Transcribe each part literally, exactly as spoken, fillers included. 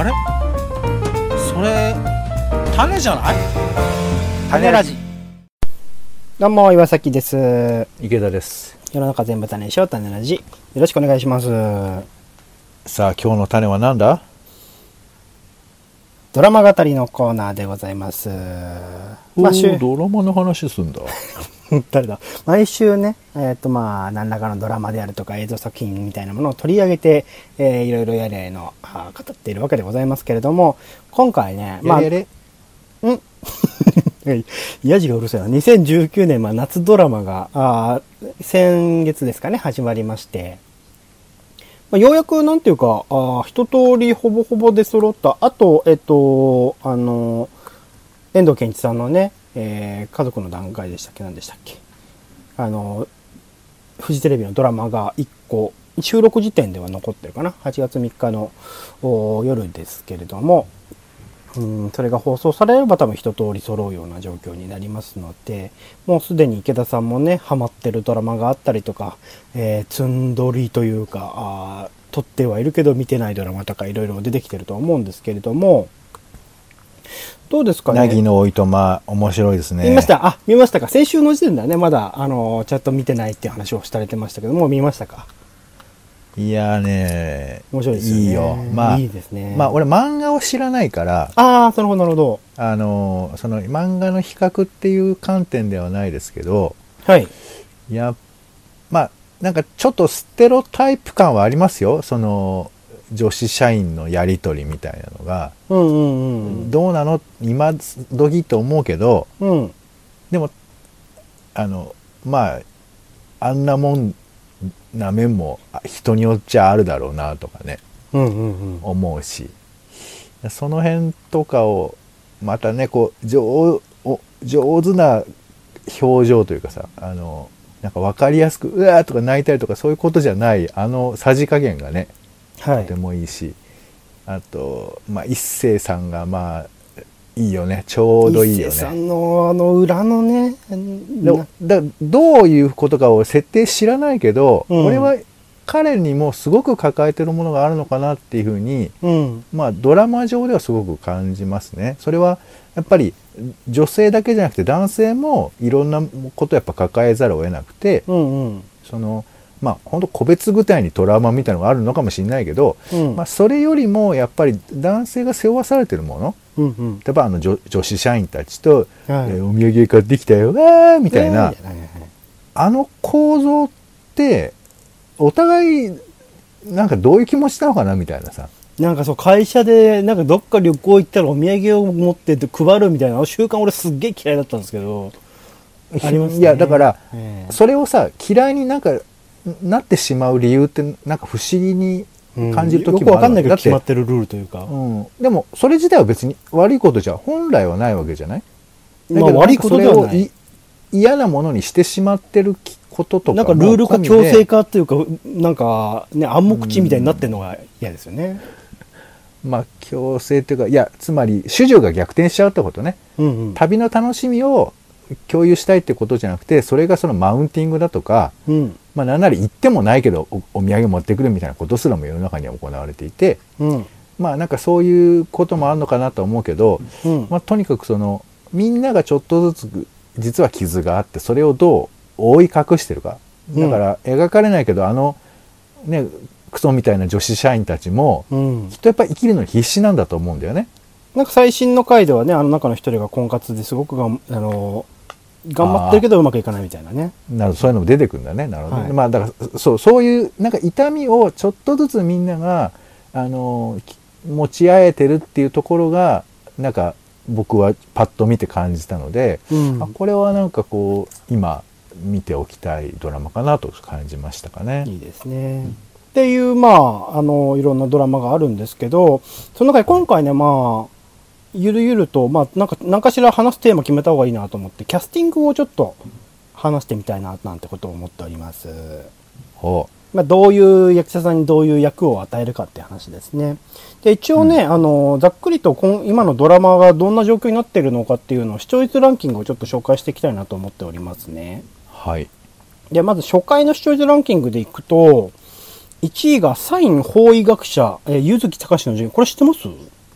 れそれ種じゃない？種ラジ。 どうも岩崎です。 池田です。 世の中全部種にしよう、種ラジ。よろしくお願いします。 さあ今日の種は何だ？ ドラマ語りのコーナーでございます。 まあ、ドラマの話すんだ。 誰だ毎週ね、えっ、ー、とまあ何らかのドラマであるとか映像作品みたいなものを取り上げて、えー、いろいろやれのあ語っているわけでございますけれども、今回ね、 まあやれんヤジがうるさいな。にせんじゅうきゅうねん、まあ、夏ドラマがあ先月ですかね始まりまして、まあ、ようやくなんていうかあ一通りほぼほぼ出揃った。あとえっ、ー、とあの遠藤憲一さんのね、えー、家族の段階でしたっけ、何でしたっけ、あのフジテレビのドラマがいっこ収録時点では残ってるかな、はちがつみっかの夜ですけれども、うんそれが放送されれば多分一通り揃うような状況になりますので、もうすでに池田さんもねハマってるドラマがあったりとか、えー、積んどりというかあ撮ってはいるけど見てないドラマとかいろいろ出てきてると思うんですけれども、どうですかね。 凪のおいとま面白いですね。 見ました。あ、見ましたか。先週の時点ではねまだあのチャット見てないっていう話をされてましたけども、見ましたか。 いやーね面白いですよね。 いいよ。まあいいですね。 まあ俺漫画を知らないから、 ああなるほどなるほど。 あのその漫画の比較っていう観点ではないですけど、 はい。 いやまあなんかちょっとステロタイプ感はありますよ。その女子社員のやり取りみたいなのが、 うんうんうん、 どうなの今時と思うけど、 うん、 でもあのまああんなもんな面も人によっちゃあるだろうなとかね、 うんうんうん、 思うし、その辺とかをまたねこう 上, 上手な表情というかさ、あのなんか分かりやすくうわーとか泣いたりとかそういうことじゃないあのさじ加減がね、はい、とてもいいし、あと、まあ、一星さんがまあいいよね、ちょうどいいよね。 一星さんのあの裏のねだどういうことかを設定知らないけど、うん、俺は彼にもすごく抱えてるものがあるのかなっていうふうに、うん、まあドラマ上ではすごく感じますね。それはやっぱり女性だけじゃなくて男性もいろんなことをやっぱ抱えざるを得なくて、うんうん、そのまあ本当個別具体にトラウマみたいなのがあるのかもしれないけど、うん、まあそれよりもやっぱり男性が背負わされてるもの、うんうん、例えばあの 女, 女子社員たちと、はいえー、お土産買ってきたよわーみたいな、えー、あの構造ってお互いなんかどういう気持ちなのかなみたいなさ、 なんかそう会社でなんかどっか旅行行ったらお土産を持ってって配るみたいな習慣俺すっげえ嫌いだったんですけどありますね。 いやだから、えー、それをさ嫌いになんかなってしまう理由ってなんか不思議に感じる時もある、うん、よくわかんないけど決まってるルールというか、 うん、でもそれ自体は別に悪いことじゃ本来はないわけじゃない。だけど、 まあ、悪いことではない。 嫌なものにしてしまってることとかなんかルール化強制化っていうかなんかね暗黙知みたいになってるのが嫌ですよね。 まあ強制っていうかいやつまり主従が逆転しちゃうってことね、うんうん、旅の楽しみを共有したいってことじゃなくてそれがそのマウンティングだとか、うんまあ、なんなら言ってもないけど お, お土産持ってくるみたいなことすらも世の中には行われていて、うん、まあなんかそういうこともあるのかなと思うけど、うんまあ、とにかくそのみんながちょっとずつ実は傷があってそれをどう覆い隠してるかだから描かれないけどあのねクソみたいな女子社員たちも、うん、きっとやっぱり生きるのに必死なんだと思うんだよね。 なんか最新の回ではねあの中の一人が婚活ですごくがあの頑張ってるけどうまくいかないみたいなね。 なるほどそういうのも出てくるんだね。なるほど、はい、まあだからそうそういうなんか痛みをちょっとずつみんながあの持ち合えてるっていうところがなんか僕はパッと見て感じたので、うん、あこれはなんかこう今見ておきたいドラマかなと感じましたかね。 いいですね、うん、っていうまああのいろんなドラマがあるんですけどその中で今回ねまあゆるゆるとまあなんか何かしら話すテーマ決めた方がいいなと思ってキャスティングをちょっと話してみたいななんてことを思っております。 ほうまあ、どういう役者さんにどういう役を与えるかって話ですね。で一応ね、うん、あのざっくりと今のドラマがどんな状況になっているのかっていうのを視聴率ランキングをちょっと紹介していきたいなと思っておりますね。 はい。 でまず初回の視聴率ランキングでいくといちいがサイン法医学者、えー、柚木隆の順。これ知ってます？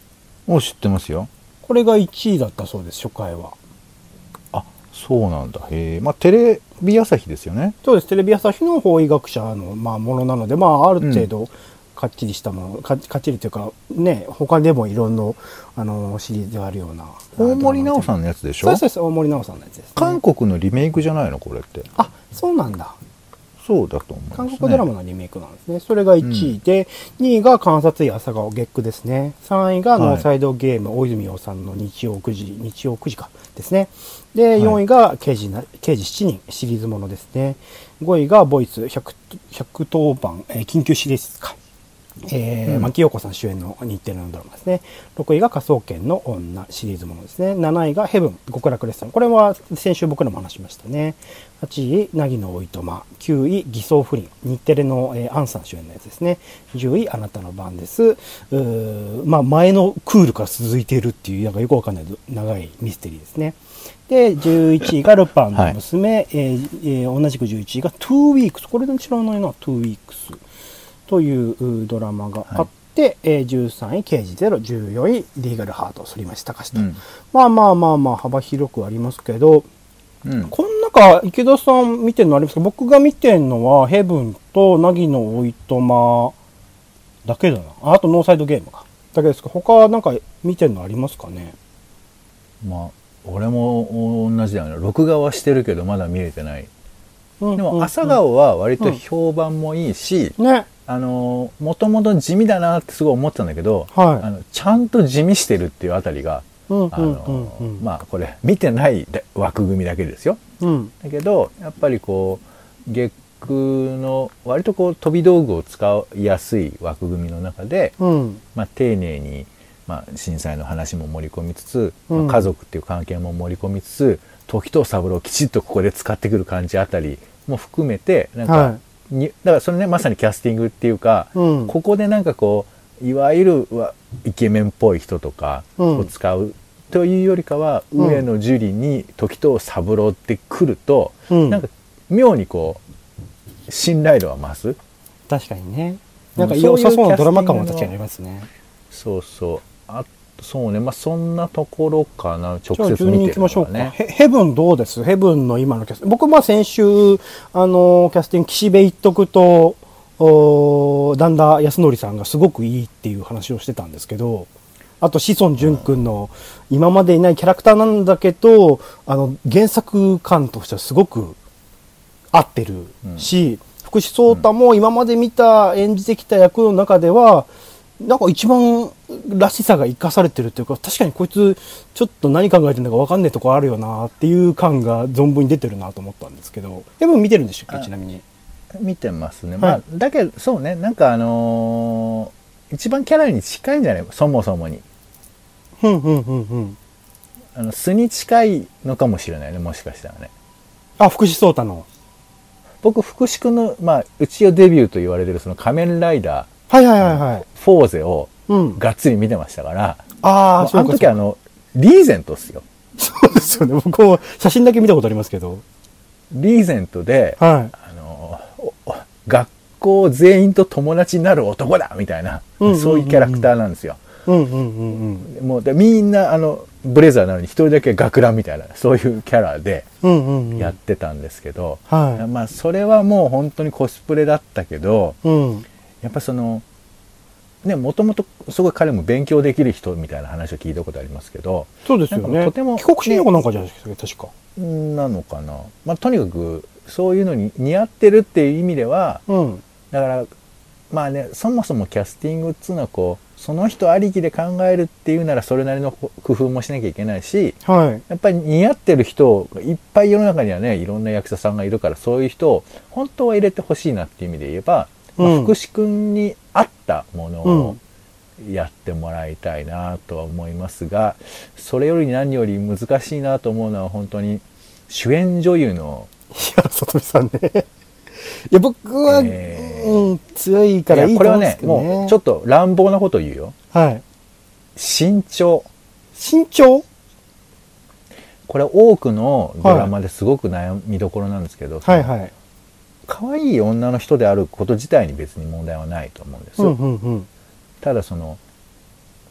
もう知ってますよ。 これがいちいだったそうです、初回は。 あ、そうなんだ。へえ。まあテレビ朝日ですよね。 そうです。テレビ朝日の法医学者の、まあ、ものなので、まあ、ある程度、かっちりしたもの、かかっちりというか、ね、他でもいろんな、あの、シリーズであるような。 大森奈緒さんのやつでしょ？ そうです、大森奈緒さんのやつです、ね。 韓国のリメイクじゃないのこれって。 あ、そうなんだ。 そうだと思います、ね。 韓国ドラマのリメイクなんですね。それがいちいで、うん、にいが観察医朝顔月9ですね。さんいがノーサイドゲーム、はい、大泉洋さんの日曜くじ、日曜くじかですね。で、よんいが刑事な、刑事しちにんシリーズものですね。ごいがボイスひゃく、ひゃくとおばん、えー、緊急シリーズか。えー、うん、牧陽子さん主演の日テレのドラマですね。ろくいが科捜研の女シリーズものですね。なないがヘブン極楽レストラン。これは先週僕らも話しましたね。はちい凪のおいとま。きゅうい偽装不倫。日テレの、えー、アンさん主演のやつですね。じゅういあなたの番です。うーまあ前のクールから続いているっていうなんかよくわかんない長いミステリーですね。で、じゅういちいがルパンの娘。はい、えーえー、同じくじゅういちいがトゥーウィークス。これ知らないな、トゥーウィークス。というドラマがあって、はい、えー、じゅうさんい刑事ゼロ、じゅうよんいリーガルハート、反町隆史と、うん、まあまあまあまあ幅広くありますけど、うん、この中池田さん見てるのありますか？僕が見てるのはヘブンと凪のおいとまだけだな。あとノーサイドゲームかだけですか？他なんか見てるのありますかね？ まあ俺も同じだよね。録画はしてるけどまだ見れてない。でも朝顔は割と評判もいいし、うんね、あのもともと地味だなってすごい思ってたんだけど、はい、あのちゃんと地味してるっていうあたりが、まあこれ見てない枠組みだけですよ、うん、だけどやっぱりこう月9の割とこう飛び道具を使いやすい枠組みの中で、うん、まあ、丁寧に、まあ、震災の話も盛り込みつつ、うん、まあ、家族っていう関係も盛り込みつつ時藤三郎をきちっとここで使ってくる感じあたりも含めてなんか、はい、にだからそれねまさにキャスティングっていうか、うん、ここでなんかこういわゆるイケメンっぽい人とかを使うというよりかは、うん、上野樹里に時藤三郎ってくると、うん、なんか妙にこう信頼度は増す。 確かにね。なんか良さそうなドラマ感も確かにありますね。 そうそう。あそうね、まあそんなところかな。直接見てるのはね。行きましょうか。 ヘ, ヘブンどうです？ヘブンの今のキャスト。僕まあ先週あのキャスティング岸辺一徳と段田康則さんがすごくいいっていう話をしてたんですけど、あと志尊淳君の今までいないキャラクターなんだけど、あの原作感としてはすごく合ってるし、うん、福士蒼汰も今まで見た演じてきた役の中では。なんか一番らしさが生かされてるっていうか、確かにこいつちょっと何考えてるのか分かんないとこあるよなっていう感が存分に出てるなと思ったんですけど、でも見てるんでしょうか？ちなみに見てますね、はい、まあだけどそうね、なんかあのー、一番キャラに近いんじゃないそもそもにふんふんふんふんあの素に近いのかもしれないね、もしかしたらね。 あ、福士蒼汰の僕福士君のまあうちよデビューと言われてるその仮面ライダーはいはいはいはい。 フォーゼをがっつり見てましたから、うん、 ああ、 あの時あのリーゼントっすよ。 そうですよね。僕も写真だけ見たことありますけど。 リーゼントで、 はい、 あの学校全員と友達になる男だみたいな、うんうんうんうん、そういうキャラクターなんですよ。 うんうんうんうん、 もうでみんなあのブレザーなのに一人だけ学ランみたいなそういうキャラでやってたんですけど、 うんうんうん、 まあそれはもう本当にコスプレだったけど。 うんやっぱそのね、もともとすごい彼も勉強できる人みたいな話を聞いたことありますけど、 そうですよね。 とても帰国子女かなんかじゃないですか、確か。 なのかな。まあとにかくそういうのに似合ってるっていう意味では、 うん、 だからまあね、そもそもキャスティングっつうのはこうその人ありきで考えるっていうならそれなりの工夫もしなきゃいけないし、 はい、 やっぱり似合ってる人いっぱい世の中にはねいろんな役者さんがいるから、そういう人を本当は入れてほしいなっていう意味で言えば。まあ、福士君に合ったものをやってもらいたいなとは思いますが、それより何より難しいなと思うのは本当に主演女優の平里さんね。いや僕は、えーうん、強いからいいと思うんですけどね。 これはねもうちょっと乱暴なこと言うよ。 はい。 身長。 身長？ これ多くのドラマですごく悩みどころなんですけど。 はいはい。 可愛い女の人であること自体に別に問題はないと思うんです、 うんうんうん、 ただその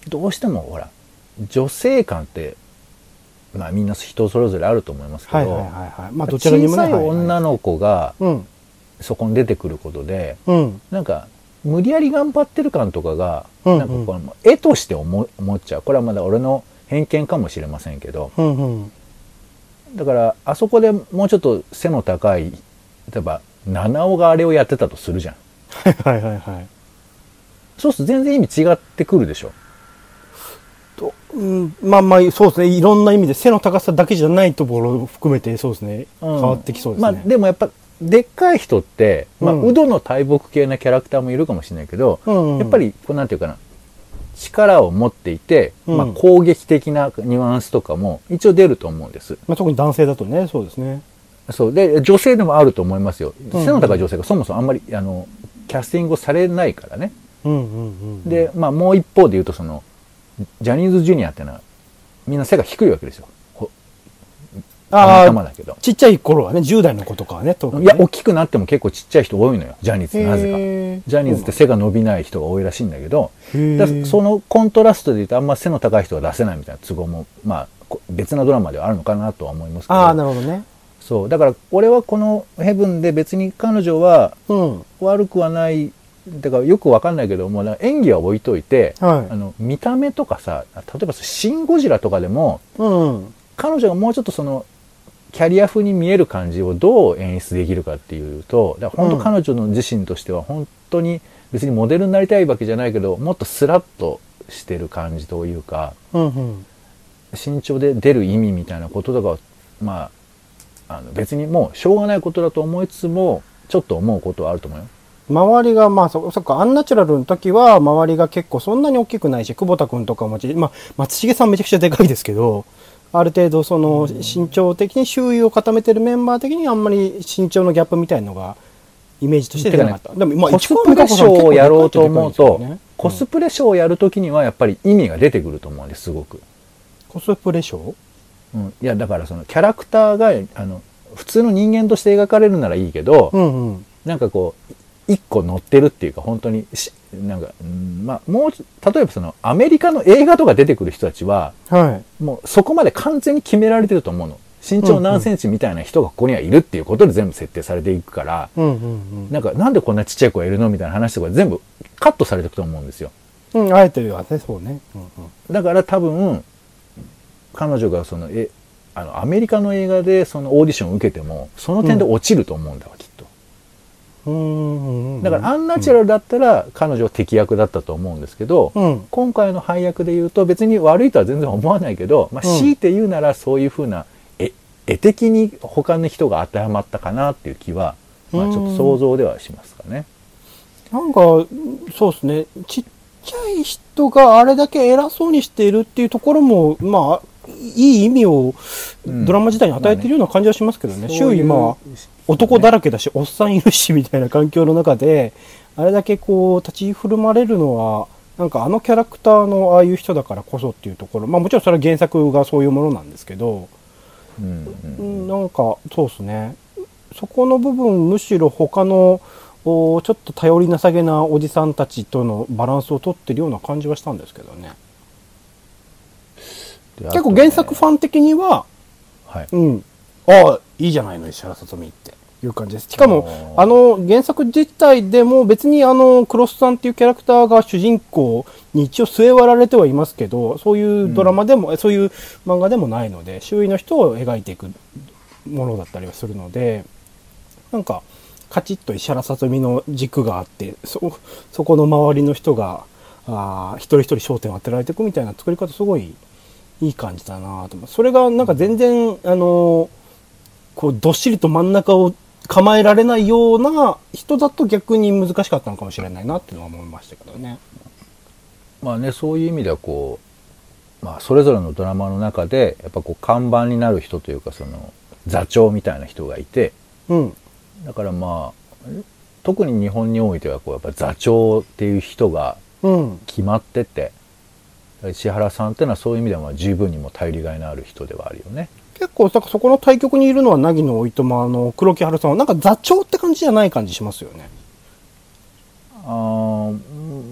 どうしてもほら女性感ってまあみんな人それぞれあると思いますけど、 はいはいはいはい、まあどちらにもね、 小さい女の子がはいはい、 そこに出てくることで、 うん、 なんか無理やり頑張ってる感とかが、 うんうん、 なんかこの絵として思思っちゃう。これはまだ俺の偏見かもしれませんけど、 うんうん、 だからあそこでもうちょっと背の高い、例えば七尾があれをやってたとするじゃん。 はいはいはい。 そうすると全然意味違ってくるでしょ。 とうん、まあまあそうですね、いろんな意味で背の高さだけじゃないところを含めてそうですね、うん、変わってきそうですね。 まあでもやっぱでっかい人って、まあ、うん、ウドの大木系なキャラクターもいるかもしれないけど、うんうん、やっぱりこうなんていうかな、力を持っていて、うん、まあ攻撃的なニュアンスとかも一応出ると思うんです。 まあ特に男性だとね、そうですね。 そうで女性でもあると思いますよ。背の高い女性がそもそもあんまりあのキャスティングをされないからね。 うんうんうんうん、でまあもう一方で言うとそのジャニーズジュニアってのはみんな背が低いわけですよ。 ああ、だけどちっちゃい頃はね、じゅう代の子とかはね、 特にね。いや、大きくなっても結構ちっちゃい人多いのよ、ジャニーズってなぜか。ジャニーズって背が伸びない人が多いらしいんだけど、だそのコントラストで言うとあんま背の高い人は出せないみたいな都合も、まあ、別なドラマではあるのかなとは思いますけど。 ああ、なるほどね。 そう。だから、俺はこのヘブンで別に彼女は悪くはない、だからよくわかんないけども、演技は置いといて、はい、あの見た目とかさ、例えばシン・ゴジラとかでも、うん、彼女がもうちょっとその、キャリア風に見える感じをどう演出できるかっていうと、だから本当彼女の自身としては本当に別にモデルになりたいわけじゃないけど、もっとスラッとしてる感じというか、うんうん、身長で出る意味みたいなこととかは、まあ、あの別にもうしょうがないことだと思いつつも、ちょっと思うことはあると思うよ。 周りが、まあそ、そっか、アンナチュラルの時は、周りが結構そんなに大きくないし、久保田くんとかも、まあ、松重さんめちゃくちゃでかいですけど、ある程度その身長的に周囲を固めてるメンバー的にあんまり身長のギャップみたいのがイメージとして出なかった。 でもまあコスプレショーをやろうと思うと、コスプレショーをやるときにはやっぱり意味が出てくると思うんです、すごく。 コスプレショー？ うん、いやだからそのキャラクターがあの普通の人間として描かれるならいいけど、うんうん、なんかこう一個乗ってるっていうか本当になんか、うん、まあもう例えばそのアメリカの映画とか出てくる人たちは、はい、もうそこまで完全に決められてると思うの。身長何センチみたいな人がここにはいるっていうことで全部設定されていくから、うんうんうん、なんかなんでこんなちっちゃい子がいるのみたいな話とか全部カットされていくと思うんですよ。 うん、あえてるよね、そうね。うんうん、 だから多分彼女がそのえあのアメリカの映画でそのオーディションを受けてもその点で落ちると思うんだわ、うん、きっと。だからアンナチュラルだったら彼女は敵役だったと思うんですけど、うん、今回の配役で言うと別に悪いとは全然思わないけど、まあ、強いて言うならそういうふうな絵、絵的に他の人が当てはまったかなっていう気は、まあ、ちょっと想像ではしますかね。 なんかそうですね、ちっちゃい人があれだけ偉そうにしているっていうところもまあいい意味をドラマ自体に与えているような感じはしますけどね、うん、まあね、周囲まあ男だらけだしおっさんいるしみたいな環境の中であれだけこう立ち振る舞われるのはなんかあのキャラクターのああいう人だからこそっていうところ、まあもちろんそれは原作がそういうものなんですけど、うんうん、なんかそうですね、そこの部分むしろ他のちょっと頼りなさげなおじさんたちとのバランスを取ってるような感じはしたんですけどね。結構原作ファン的には、はい、うん、ああいいじゃないの石原さとみっていう感じです。しかもあの原作自体でも別にあのクロスさんっていうキャラクターが主人公に一応据え割られてはいますけど、そういうドラマでも、うん、そういう漫画でもないので周囲の人を描いていくものだったりはするので、なんかカチッと石原さとみの軸があって、そそこの周りの人があ一人一人焦点を当てられていくみたいな作り方すごいいい感じだなと思う。それがなんか全然あのこうどっしりと真ん中を構えられないような人だと逆に難しかったのかもしれないなっていうのは思いましたけどね。 まあね、そういう意味ではこう、まあ、それぞれのドラマの中でやっぱこう看板になる人というかその座長みたいな人がいて、うん、だからまあ特に日本においてはこうやっぱ座長っていう人が決まってて、うん、石原さんっていうのはそういう意味では十分にも頼りがいのある人ではあるよね。 結構そこの対局にいるのは凪のおいとまの黒木春さんはなんか座長って感じじゃない感じしますよね。 あ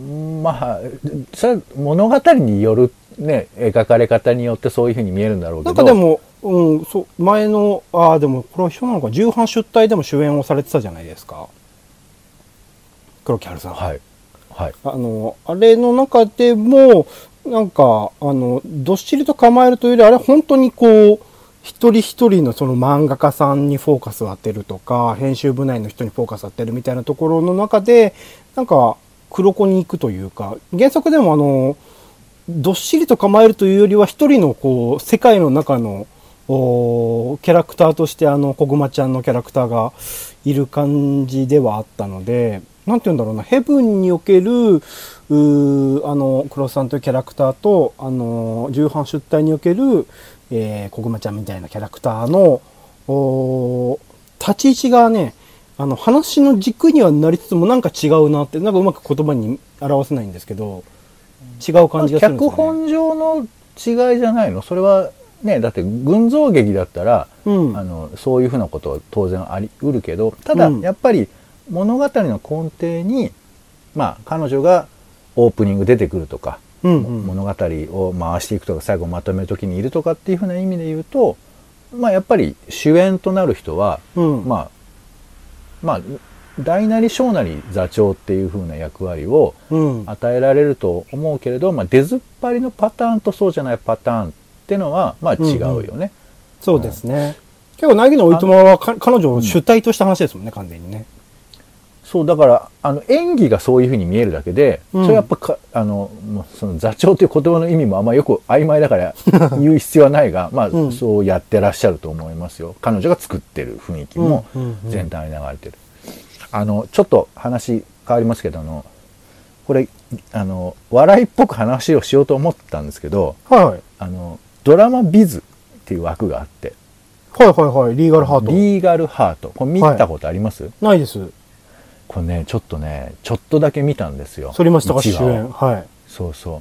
まあそれは物語によるね描かれ方によってそういうふうに見えるんだろうけど、 なんかでも、うん、そう前のああでもこれは一緒なのか、重版出退でも主演をされてたじゃないですか、黒木華さん。 はいはい。 あのあれの中でもなんかあのどっしりと構えるというより、あれ本当にこう一人一人のその漫画家さんにフォーカスを当てるとか、編集部内の人にフォーカスを当てるみたいなところの中で、なんか黒子に行くというか、原作でもあのどっしりと構えるというよりは一人のこう世界の中のおキャラクターとしてあのこぐまちゃんのキャラクターがいる感じではあったので、なんて言うんだろうな、ヘブンにおけるうーあの黒さんというキャラクターと、あの重版出退におけるえー、こぐまちゃんみたいなキャラクターのお立ち位置がね、あの話の軸にはなりつつもなんか違うなって、なんかうまく言葉に表せないんですけど、違う感じがするんですよね。 脚本上の違いじゃないの？それはね、だって群像劇だったら、うん、あのそういうふうなことは当然あり得るけど、ただ、うん、やっぱり物語の根底に、まあ彼女がオープニング出てくるとか、うんうん、物語を回していくとか最後まとめる時にいるとかっていうふうな意味で言うと、まあやっぱり主演となる人は、うん、まあまあ大なり小なり座長っていうふうな役割を与えられると思うけれど、うん、まあ出ずっぱりのパターンとそうじゃないパターンっていうのはまあ違うよね。うんうん、 そうですね。結構凪のおいとまは彼女を主体とした話ですもんね、うん、完全にね。そうだからあの演技がそういうふうに見えるだけで、うん、それやっぱかあのその座長という言葉の意味もあんまよく曖昧だから言う必要はないがまあ、うん、そうやってらっしゃると思いますよ。彼女が作ってる雰囲気も全体に流れてる。あのちょっと話変わりますけどあのこれあの笑いっぽく話をしようと思ったんですけど、はい、あのドラマビズっていう枠があって、 はいはいはい、リーガルハート。 リーガルハート。これ見たことあります？はい、 ないです。 これね、ちょっとね、ちょっとだけ見たんですよ。 反町隆史主演。はい。 そうそう。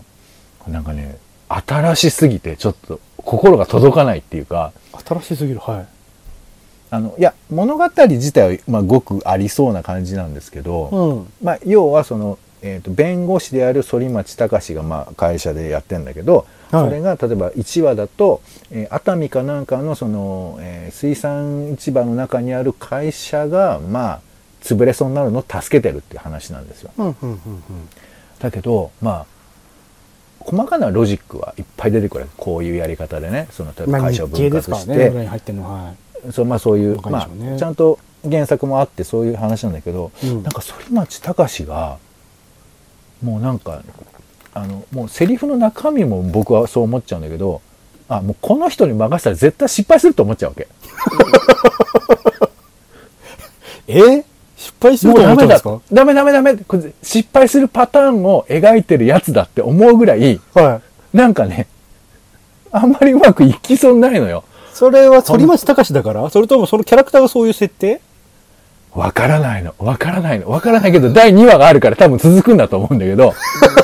なんかね、新しすぎて、ちょっと心が届かないっていうか。 新しすぎる、はい。 あの、いや、物語自体は、まあ、ごくありそうな感じなんですけど、うん、まあ、要はその、えっと、弁護士である反町隆史が、まあ、会社でやってんだけど、はい、それが、例えばいちわだと、えー、熱海かなんかの、その、えー、水産市場の中にある会社が、まあ、潰れそうになるのを助けてるっていう話なんですよ。うんうんうんうん、だけどまあ細かなロジックはいっぱい出てくる。こういうやり方でね、その例えば会社を分割して、 まあね、はい、 そうまあそういう、ね、まあちゃんと原作もあってそういう話なんだけど、うん、なんか反町隆史がもうなんかあのもうセリフの中身も僕はそう思っちゃうんだけど、あもうこの人に任せたら絶対失敗すると思っちゃうわけ。 え失敗すると思ったんですか？ ダメダメダメ。失敗するパターンを描いてるやつだって思うぐらい、はい、なんかね、あんまりうまくいきそうにないのよ。 それは反町隆史だから？それともそのキャラクターがそういう設定？ わからないの。わからないの。わからないけど、だいにわがあるから多分続くんだと思うんだけど、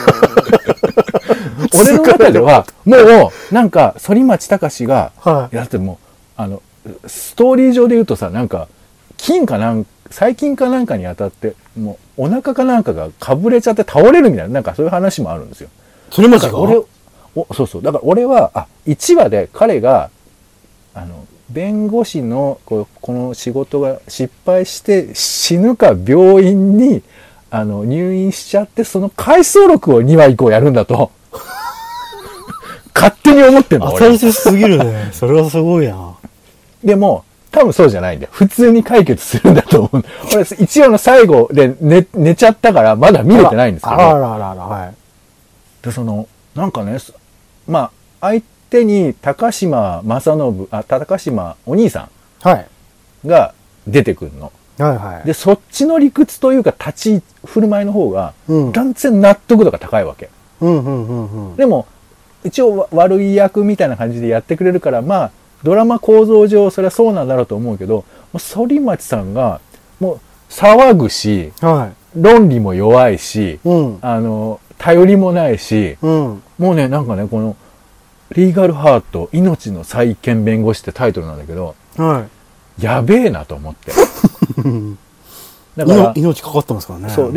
俺の中では、もう、なんか、反町隆史が、はい、いやだってもう、あの、ストーリー上で言うとさ、なんか、金かなんか、細菌かなんかに当たって、もうお腹かなんかがかぶれちゃって倒れるみたいな、なんかそういう話もあるんですよ。 それマジか？ 俺お、そうそう。だから俺は、あ、いちわで彼が、あの、弁護士のこ, この仕事が失敗して死ぬか病院にあの入院しちゃって、その回想録をにわ以降やるんだと、勝手に思ってんの。 当たり前すぎるね。それはすごいな。 でも、多分そうじゃないんだよ。普通に解決するんだと思う。俺、一話の最後で 寝, 寝ちゃったから、まだ見れてないんですけど。 あらあらあら、はい。 で、その、なんかね、まあ、相手に高島正信、あ、高島お兄さんが出てくるの。はいはい。で、そっちの理屈というか、立ち振る舞いの方が、断然納得度が高いわけ。うんうんうんうん。でも、一応悪い役みたいな感じでやってくれるから、まあ、ドラマ構造上それはそうなんだろうと思うけど、反町さんがもう騒ぐし、はい、論理も弱いし、うん、あの頼りもないし、うん、もうねなんかねこのリーガルハート命の再建弁護士ってタイトルなんだけど、はい、やべえなと思って。 だから命かかってますからね。 そうで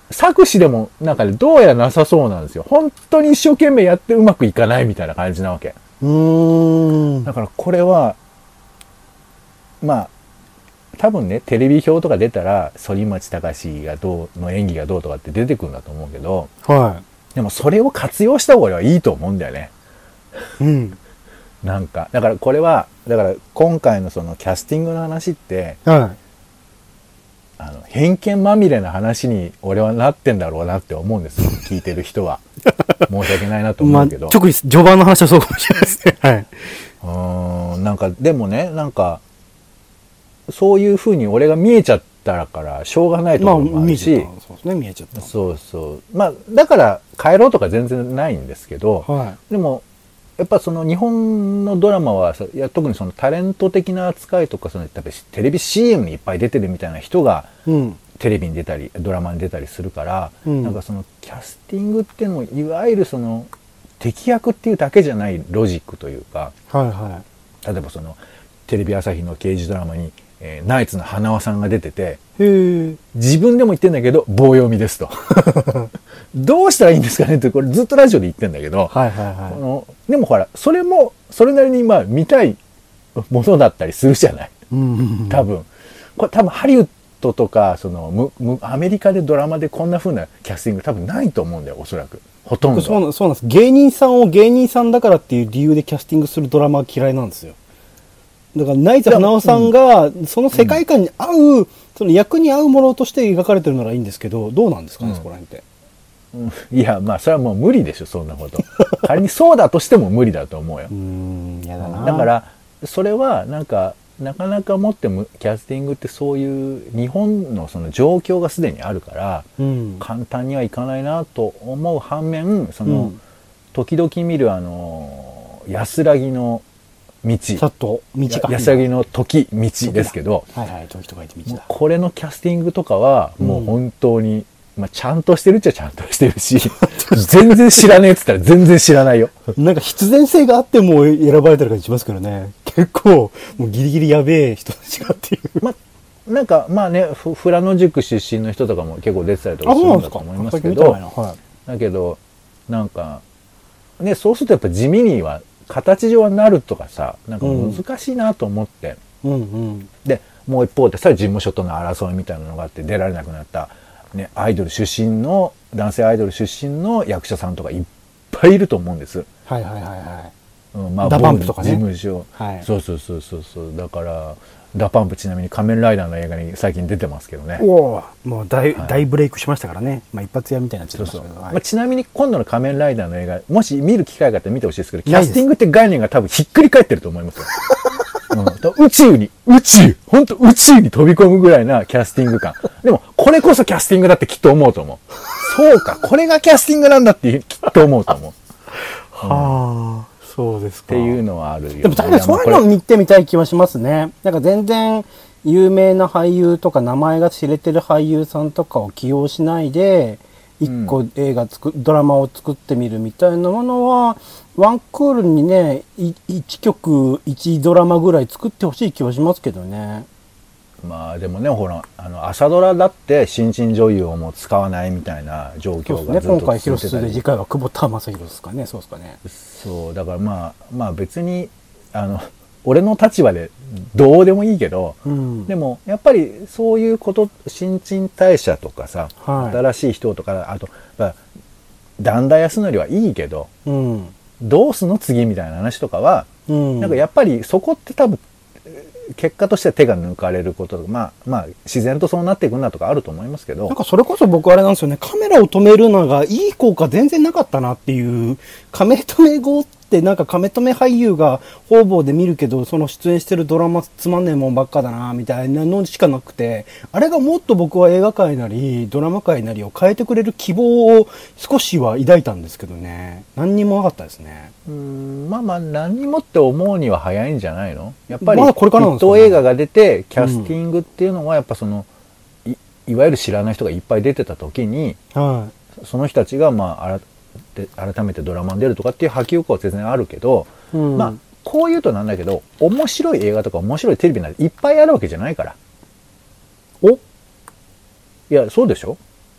作詞でもなんかね、どうやらなさそうなんですよ。本当に一生懸命やってうまくいかないみたいな感じなわけ。 うーん。 だからこれは、まあ、多分ね、テレビ表とか出たら、反町隆史がどう、の演技がどうとかって出てくるんだと思うけど、 はでもそれを活用した方が俺はいいと思うんだよね。 い。うん。 なんか、だからこれは、だから今回のそのキャスティングの話って、 はあの、偏見まみれな話に俺はなってんだろうなって思うんですよ。聞いてる人は。申し訳ないなとい。まあ、 思うけど。 特に序盤の話はそうかもしれないですね。はい。 うーん、なんか、でもね、なんか、そういう風に俺が見えちゃったからしょうがないとまあ、 ころもあるし、 見えちゃった。そうですね、見えちゃった。 そうそう。まあ、だから帰ろうとか全然ないんですけど、 はでも、やっぱその日本のドラマはさ、いや特にそのタレント的な扱いとか、そのやっぱりテレビ シーエム にいっぱい出てるみたいな人が、 い。うん。 テレビに出たり、ドラマに出たりするから、 うんなんかそのキャスティングっていうのも、いわゆるその、敵役っていうだけじゃないロジックというか、 はいは例えばその、テレビ朝日の刑事ドラマに、えーナイツの花輪さんが出てて、 い。へえ。 自分でも言ってんだけど、棒読みですと。どうしたらいいんですかねって、これずっとラジオで言ってんだけど、 はいはいはこのでもほら、それも、それなりにまあ見たいものだったりするじゃない。 い。うん。 多分。これ多分ハリウッドとか、その、む、む、アメリカでドラマでこんな風なキャスティング多分ないと思うんだよ、おそらく。ほとんど。 そうなそうなんです。芸人さんを芸人さんだからっていう理由でキャスティングするドラマは嫌いなんですよ。だから、ナイツ花尾さんが、その世界観に合う、その役に合うものとして描かれてるならいいんですけど、どうなんですかね、 うんそこら辺って。 うんいや、まあ、それはもう無理でしょ、そんなこと。仮にそうだとしても無理だと思うようー。ん、やだな。 だか、ら、それは、なんか、なかなかもっても、キャスティングってそういう、日本のその状況がすでにあるから、 うん。 簡単にはいかないなと思う反面、その、 うん時々見るあの、安らぎの道、 さっと、道か。 安らぎの時、道ですけど、 はいはい、時と書いて道だ。 これのキャスティングとかは、もう本当に、まあ、ちゃんとしてるっちゃちゃんとしてるし、全然知らねえっつったら全然知らないよ。 なんか必然性があっても選ばれたりしますけどね。結構、もうギリギリやべえ人たちがっていう。 まあ、なんか、まあね、ふ富良野塾出身の人とかも結構出てたりとかあ、 すそうなんですか。 るんだと思いますけ最近見ど、 てないなはい。 だけど、なんか、ね、そうするとやっぱ地味には、形上はなるとかさ、なんか難しいなと思って。 うんうん。 で、もう一方でさ、事務所との争いみたいなのがあって出られなくなった、ね、アイドル出身の、男性アイドル出身の役者さんとかいっぱいいると思うんです。 はいはいはいはい。 うん、まあ、 ダパンプとかね事務所。 はいそうそうそうそうそう。だから、ダパンプちなみに仮面ライダーの映画に最近出てますけどね。 おお、もう大、 はい大ブレイクしましたからね。まあ一発屋みたいになっちゃそそう。 いうましたけど。はいまあ、ちなみに今度の仮面ライダーの映画、もし見る機会があったら見てほしいですけど、キないですャスティングって概念が多分ひっくり返ってると思いますよ。うん、宇宙に、宇宙、本当宇宙に飛び込むぐらいなキャスティング感。でも、これこそキャスティングだってきっと思うと思う。そうか、これがキャスティングなんだってきっと思うと思う。 はあ、そうですか。 っていうのはあるよ、ね。 でも確かにそういうのを見てみたい気はしますね。なんか全然有名な俳優とか名前が知れてる俳優さんとかを起用しないで、一個映画作、ドラマを作ってみるみたいなものは、ワンクールにね、い一曲、一ドラマぐらい作ってほしい気はしますけどね。 まあでもね、ほら、あの、朝ドラだって新人女優をもう使わないみたいな状そう況ですね。 がずっと今回広続いてたり瀬で次回は久保田正宏ですかね。そうですかね。 そう、だからまあ、まあ別に、あの、俺の立場でどうでもいいけど、 うん。 でもやっぱりそういうこと、新陳代謝とかさ、 はい新しい人とか、あと、まあ、段田康則はいいけど、 うん。 どうすの次みたいな話とかは、 うん。 なんかやっぱりそこって多分、結果として手が抜かれることとか、まあまあ自然とそうなっていくんだとかあると思いますけどなん、かそれこそ僕あれなんですよね。カメラを止めるのがいい効果全然なかったなっていう、カメ止め後ってなんかカメ止め俳優が方々で見るけど、その出演してるドラマつまんねえもんばっかだなみたいなのしかなくて、あれがもっと僕は映画界なりドラマ界なりを変えてくれる希望を少しは抱いたんですけどね。何にもなかったですね。 うーんまあまあ何にもって思うには早いんじゃないの？やっぱりまだこれからなんヒッですかねト映画が出てキャスティングっていうのはやっぱその、い, いわゆる知らない人がいっぱい出てた時にはその人たちがまああらで改めてドラマに出るとかっていう波及効果は全然あるけど、 い。うん、 まあこう言うとなんだけど面白い映画とか面白いテレビなんていっぱいあるわけじゃないから。 おいやそうでしょ？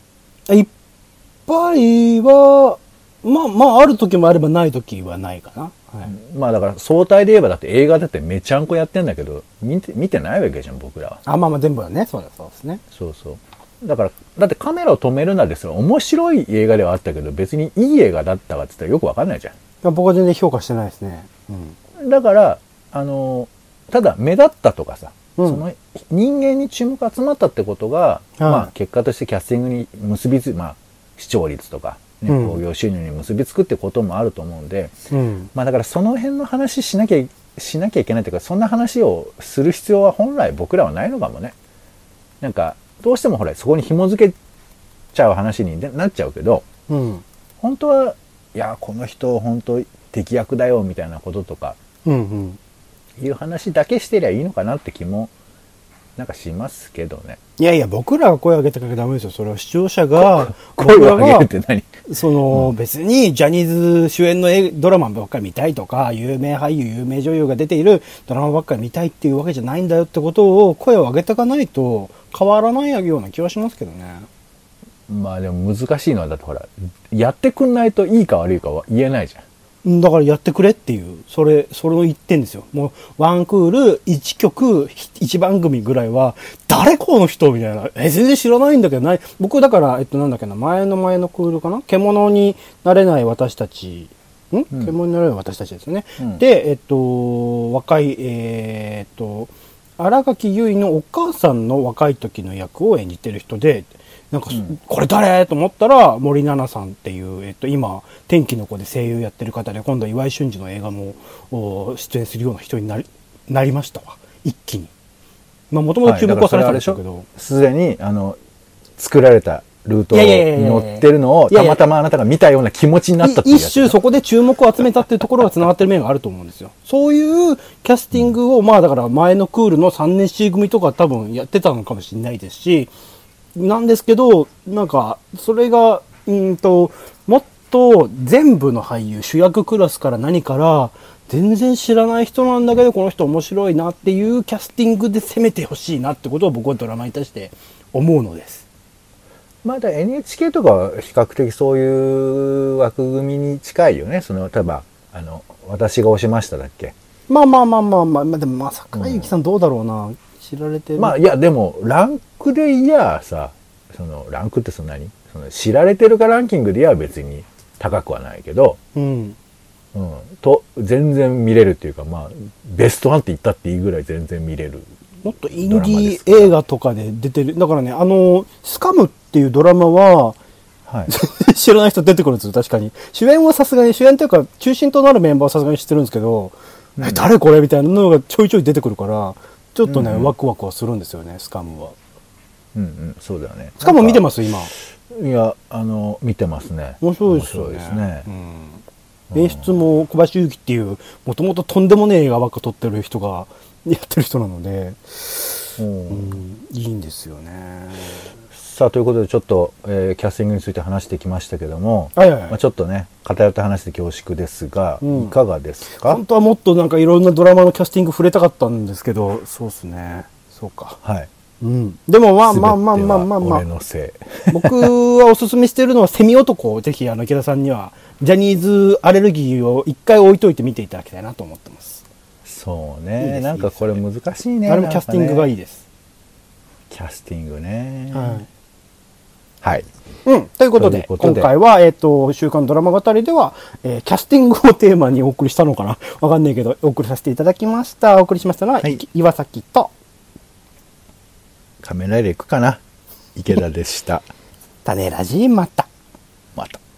いっぱいは、まあまあある時もあればない時はないかな。はい、 まあだから相対で言えばだって映画だってめちゃんこやってんだけど見て見てないわけじゃん僕らは。 あまあまあ全部はねそうだそうですね。 そうそうだからだってカメラを止めるなですよ面白い映画ではあったけど別にいい映画だったかって言ったらよくわかんないじゃん。 いや僕は全然評価してないですね。 うん、だからあのただ目立ったとかさ、うん、その人間に注目集まったってことが、うん、まあ結果としてキャスティングに結びつまあ視聴率とかね、興行収入に結びつくってこともあると思うんで、うん、まあだからその辺の話しなきゃしなきゃいけないというかそんな話をする必要は本来僕らはないのかもね。なんかどうしてもほらそこに紐付けちゃう話になっちゃうけど、うん、本当はいやこの人本当敵役だよみたいなこととか、うんうん、いう話だけしてりゃいいのかなって気もなんかしますけどね。 いやいや僕らが声を上げてかけダメですよ。それは視聴者が声を上げるって何？ その、うん、別にジャニーズ主演のドラマばっかり見たいとか有名俳優有名女優が出ているドラマばっかり見たいっていうわけじゃないんだよってことを声を上げていかないと変わらないような気はしますけどね。 まあでも難しいのはだってほらやってくんないといいか悪いかは言えないじゃん。 だからやってくれっていう、それ、それの一点ですよ。もう、ワンクール、一曲、一番組ぐらいは、誰この人みたいな。え、全然知らないんだけど、ない。僕、だから、えっと、なんだっけな、前の前のクールかな？獣になれない私たち、ん、うん、獣になれない私たちですよね。うん、で、えっと、若い、えー、っと、新垣結衣のお母さんの若い時の役を演じてる人で、なんか、うん、これ誰と思ったら森七菜さんっていう、えっと、今天気の子で声優やってる方で今度は岩井俊二の映画も出演するような人になり、なりましたわ一気に。まあもともと注目はされたんですけどすでにあの作られたルートに乗ってるのをたまたまあなたが見たような気持ちになったっていうやつ。 一種そこで注目を集めたっていうところがつながってる面があると思うんですよ。そういうキャスティングを、うん、まあだから前のクールのさんねん C 組とか多分やってたのかもしれないですしなんですけど、なんか、それが、うんと、もっと全部の俳優、主役クラスから何から、全然知らない人なんだけど、この人面白いなっていうキャスティングで攻めてほしいなってことを僕はドラマに対して思うのです。 まだ エヌエイチケー とかは比較的そういう枠組みに近いよね。その、例えば、あの、私が推しましただっけ？ まあまあまあまあまあ、まあ、でもまあ、坂井由紀さんどうだろうな。うん知られてる。 まあいやでもランクでいやさそのランクってそんなにその知られてるかランキングでいや別に高くはないけど、うんうん、と全然見れるっていうかまあベストワンって言ったっていいぐらい全然見れる。 もっとインディー映画とかで出てるだからねあのスカムっていうドラマは、はい、知らない人出てくるんですよ確かに。主演はさすがに主演というか中心となるメンバーはさすがに知ってるんですけど、うん、え誰これみたいなのがちょいちょい出てくるから。ちょっとね、うんうん、ワクワクはするんですよねスカムは。 うんうんそうだよね。 スカム見てます今？ いやあの見てますね。 面白いですよね。面白いですね。うん、演出も小林由紀っていうもともととんでもねえ映画ばっか撮ってる人がやってる人なので、うん、いいんですよね。 さあということでちょっと、えー、キャスティングについて話してきましたけども、 はいはいはい、 まあ、ちょっとね偏った話で恐縮ですが、うん、いかがですか？ 本当はもっとなんかいろんなドラマのキャスティング触れたかったんですけどそうですねそうかはい、 うん、でもまあまあまあまあまあまあ俺のせい僕はおすすめしているのはセミ男をぜひあの池田さんにはジャニーズアレルギーを一回置いといて見ていただきたいなと思ってます。 そうねいいなんかこれ難しいね。 あれもキャスティングがいいです。 キャスティングねはいはい。 うん。ということで、今回は、えっと、週刊ドラマ語りでは、えー、キャスティングをテーマにお送りしたのかなわかんないけど、お送りさせていただきました。お送りしましたのは、はい、岩崎と、 カメラで行くかな池田でした。 種ラジまた。 また。